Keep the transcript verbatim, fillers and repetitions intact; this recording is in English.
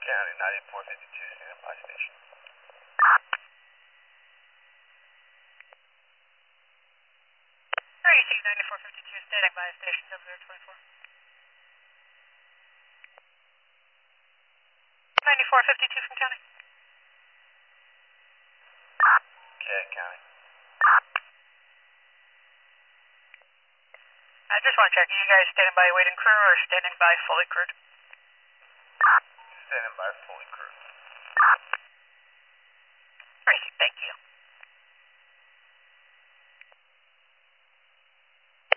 County, ninety-four fifty-two, standing by station. thirty-six ninety-four fifty-two, standing by station, double zero twenty-four. ninety-four fifty-two from County. Okay, County. I just want to check, are you guys standing by waiting crew or standing by fully crewed? Standing by fully crewed. Great, thank you.